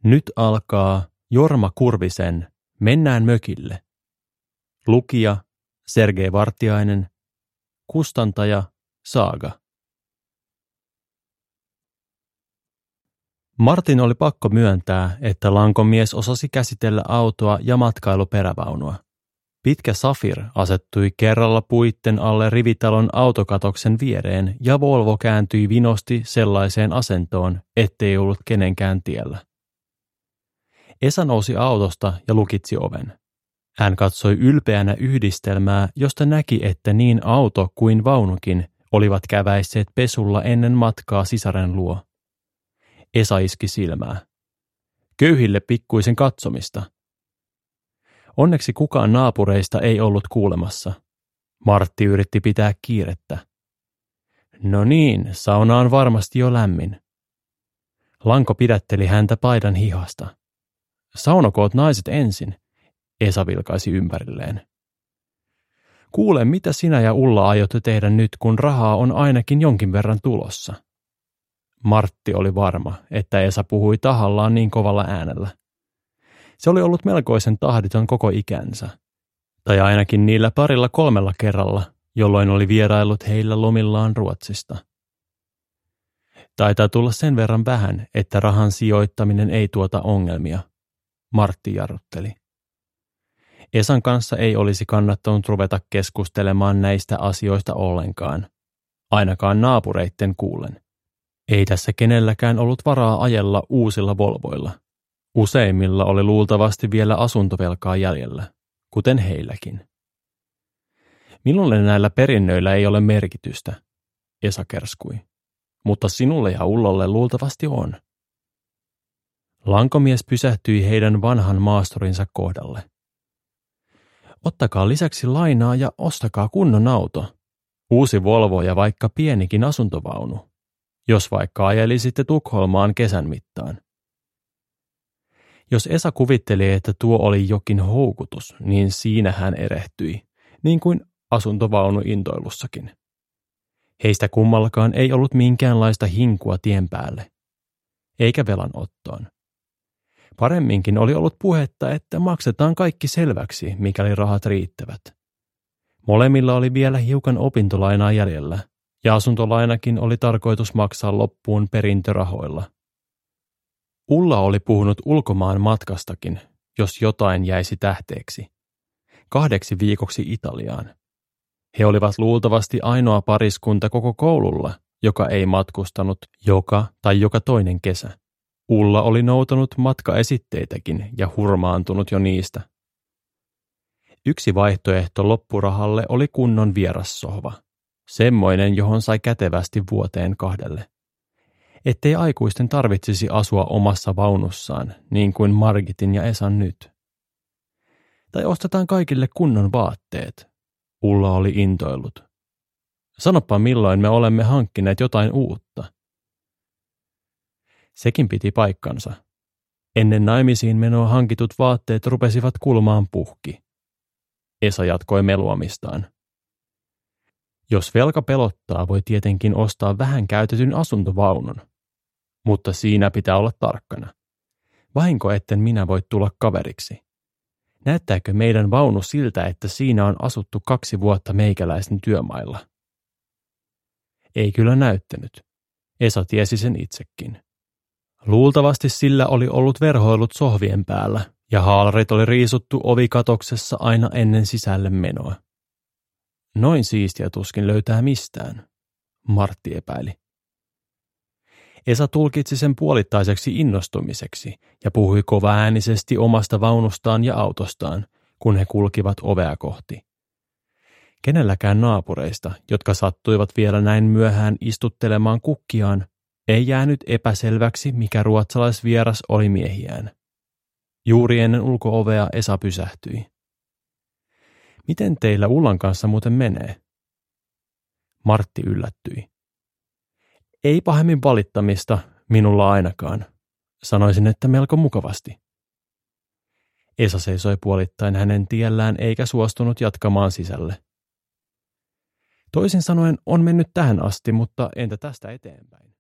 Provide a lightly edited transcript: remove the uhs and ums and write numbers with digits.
Nyt alkaa Jorma Kurvisen Mennään mökille. Lukija Sergei Vartiainen. Kustantaja Saaga. Martin oli pakko myöntää, että lankomies osasi käsitellä autoa ja matkailuperävaunua. Pitkä Safir asettui kerralla puitten alle rivitalon autokatoksen viereen ja Volvo kääntyi vinosti sellaiseen asentoon, ettei ollut kenenkään tiellä. Esa nousi autosta ja lukitsi oven. Hän katsoi ylpeänä yhdistelmää, josta näki, että niin auto kuin vaunukin olivat käväisseet pesulla ennen matkaa sisaren luo. Esa iski silmää. Köyhille pikkuisen katsomista. Onneksi kukaan naapureista ei ollut kuulemassa. Martti yritti pitää kiirettä. No niin, sauna on varmasti jo lämmin. Lanko pidätteli häntä paidan hihasta. Saunokoot naiset ensin, Esa vilkaisi ympärilleen. Kuule, mitä sinä ja Ulla aiotte tehdä nyt, kun rahaa on ainakin jonkin verran tulossa? Martti oli varma, että Esa puhui tahallaan niin kovalla äänellä. Se oli ollut melkoisen tahditon koko ikänsä. Tai ainakin niillä 2-3 kerralla, jolloin oli vieraillut heillä lomillaan Ruotsista. Taitaa tulla sen verran vähän, että rahan sijoittaminen ei tuota ongelmia, Martti jarrutteli. Esan kanssa ei olisi kannattanut ruveta keskustelemaan näistä asioista ollenkaan, ainakaan naapureitten kuullen. Ei tässä kenelläkään ollut varaa ajella uusilla Volvoilla. Useimmilla oli luultavasti vielä asuntovelkaa jäljellä, kuten heilläkin. Minulle näillä perinnöillä ei ole merkitystä, Esa kerskui, mutta sinulle ja Ullalle luultavasti on. Lankomies pysähtyi heidän vanhan maastorinsa kohdalle. Ottakaa lisäksi lainaa ja ostakaa kunnon auto. Uusi Volvo ja vaikka pienikin asuntovaunu, jos vaikka ajelisitte Tukholmaan kesän mittaan. Jos Esa kuvitteli, että tuo oli jokin houkutus, niin siinä hän erehtyi, niin kuin asuntovaunu intoilussakin. Heistä kummallakaan ei ollut minkäänlaista hinkua tien päälle, eikä velanottoon. Paremminkin oli ollut puhetta, että maksetaan kaikki selväksi, mikäli rahat riittävät. Molemmilla oli vielä hiukan opintolainaa jäljellä, ja asuntolainakin oli tarkoitus maksaa loppuun perintörahoilla. Ulla oli puhunut ulkomaan matkastakin, jos jotain jäisi tähteeksi. 2 viikoksi Italiaan. He olivat luultavasti ainoa pariskunta koko koululla, joka ei matkustanut joka toinen kesä. Ulla oli noutanut matkaesitteitäkin ja hurmaantunut jo niistä. Yksi vaihtoehto loppurahalle oli kunnon vierassohva. Semmoinen, johon sai kätevästi 2 vuoteen. Ettei aikuisten tarvitsisi asua omassa vaunussaan, niin kuin Margitin ja Esan nyt. Tai ostetaan kaikille kunnon vaatteet. Ulla oli intoillut. Sanoppa milloin me olemme hankkineet jotain uutta. Sekin piti paikkansa. Ennen naimisiin menoa hankitut vaatteet rupesivat kulumaan puhki. Esa jatkoi meluamistaan. Jos velka pelottaa, voi tietenkin ostaa vähän käytetyn asuntovaunun. Mutta siinä pitää olla tarkkana. Vahinko etten minä voi tulla kaveriksi. Näyttääkö meidän vaunu siltä, että siinä on asuttu 2 vuotta meikäläisen työmailla? Ei kyllä näyttänyt. Esa tiesi sen itsekin. Luultavasti sillä oli ollut verhoilut sohvien päällä, ja haalarit oli riisuttu ovikatoksessa aina ennen sisälle menoa. Noin siistiä tuskin löytää mistään, Martti epäili. Esa tulkitsi sen puolittaiseksi innostumiseksi ja puhui kovaäänisesti omasta vaunustaan ja autostaan, kun he kulkivat ovea kohti. Kenelläkään naapureista, jotka sattuivat vielä näin myöhään istuttelemaan kukkiaan, ei jäänyt epäselväksi, mikä ruotsalaisvieras oli miehiään. Juuri ennen ulko-ovea Esa pysähtyi. Miten teillä Ullan kanssa muuten menee? Martti yllättyi. Ei pahemmin valittamista, minulla ainakaan. Sanoisin, että melko mukavasti. Esa seisoi puolittain hänen tiellään eikä suostunut jatkamaan sisälle. Toisin sanoen on mennyt tähän asti, mutta entä tästä eteenpäin?